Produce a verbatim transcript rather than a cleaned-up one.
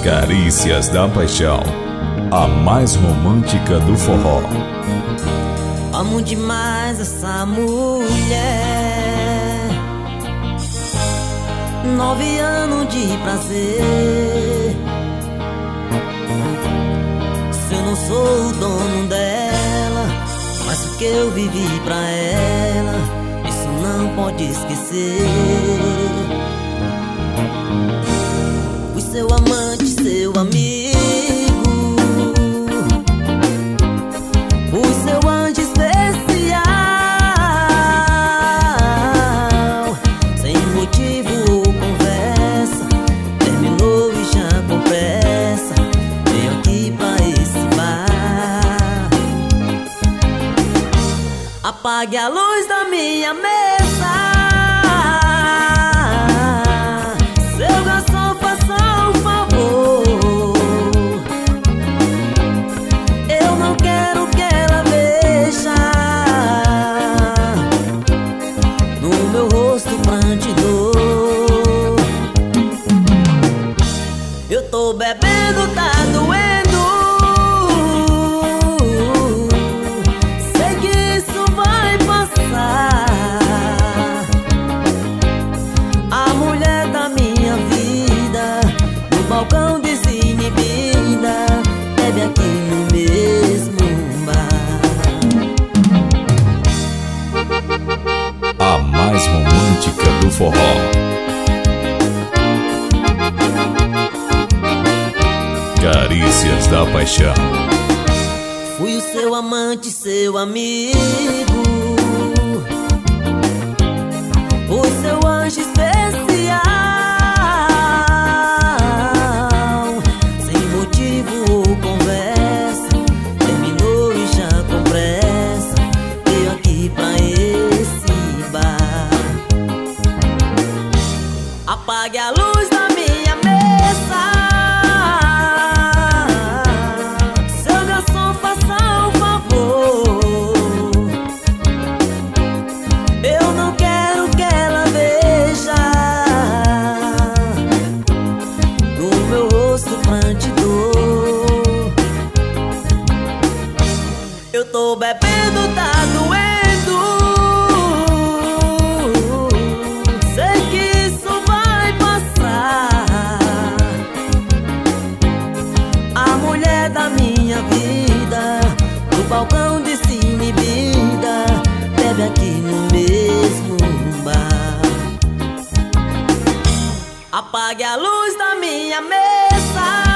Carícias da Paixão, a mais romântica do forró. Amo demais essa mulher, nove anos de prazer. Se eu não sou o dono dela, mas o que eu vivi pra ela, isso não pode esquecer. Fui seu amante, seu amigo, fui seu anjo especial. Sem motivo ou conversa, terminou e já com pressa veio aqui pra esse bar. Apague a luz da minha mesa, seu garçom, faça um favor. Eu não quero que ela veja no meu rosto pranto e dor. Eu tô bebendo, tá doendo, sei que isso vai passar. A mulher da minha vida, no balcão desinibida, bebe aqui no mesmo bar. A mais romântica do forró. Carícias da Paixão. Fui o seu amante, seu amigo, fui seu anjo especial. Sem motivo ou conversa, terminou e já com pressa veio aqui pra esse bar. Apague a luz da minha mesa, seu garçom, faça um favor. Eu não quero que ela veja no meu rosto pranto e dor. Eu tô bebendo, tá doendo, sei que isso vai passar. A mulher da minha vida, no balcão desinibida, bebe aqui no mesmo bar. Apague a luz da minha mesa,